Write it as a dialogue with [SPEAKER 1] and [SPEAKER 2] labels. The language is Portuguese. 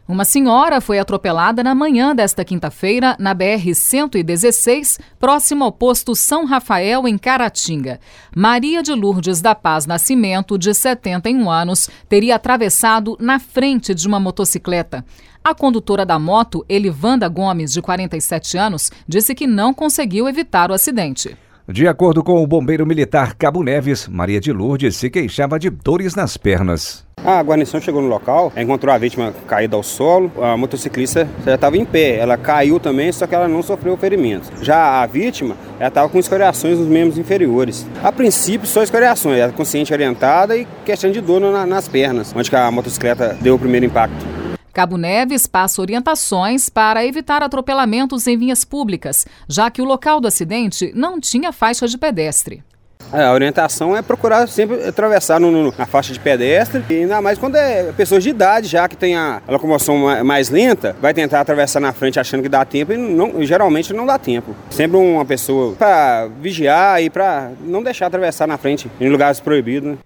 [SPEAKER 1] Uma senhora foi atropelada na manhã desta quinta-feira na BR-116, próximo ao posto São Rafael, em Caratinga. Maria de Lourdes da Paz Nascimento, de 71 anos, teria atravessado na frente de uma motocicleta. A condutora da moto, Elivanda Gomes, de 47 anos, disse que não conseguiu evitar o acidente.
[SPEAKER 2] De acordo com o bombeiro militar Cabo Neves, Maria de Lourdes se queixava de dores nas pernas.
[SPEAKER 3] A guarnição chegou no local, encontrou a vítima caída ao solo. A motociclista já estava em pé, ela caiu também, só que ela não sofreu ferimentos. Já a vítima, ela estava com escoriações nos membros inferiores. A princípio, só escoriações, ela consciente orientada e questão de dor nas pernas, onde a motocicleta deu o primeiro impacto.
[SPEAKER 1] Cabo Neves passa orientações para evitar atropelamentos em vias públicas, já que o local do acidente não tinha faixa de pedestre.
[SPEAKER 3] A orientação é procurar sempre atravessar na faixa de pedestre, e ainda mais quando é pessoas de idade, já que tem a locomoção mais lenta, vai tentar atravessar na frente achando que dá tempo e geralmente não dá tempo. Sempre uma pessoa para vigiar e para não deixar atravessar na frente em lugares proibidos, né?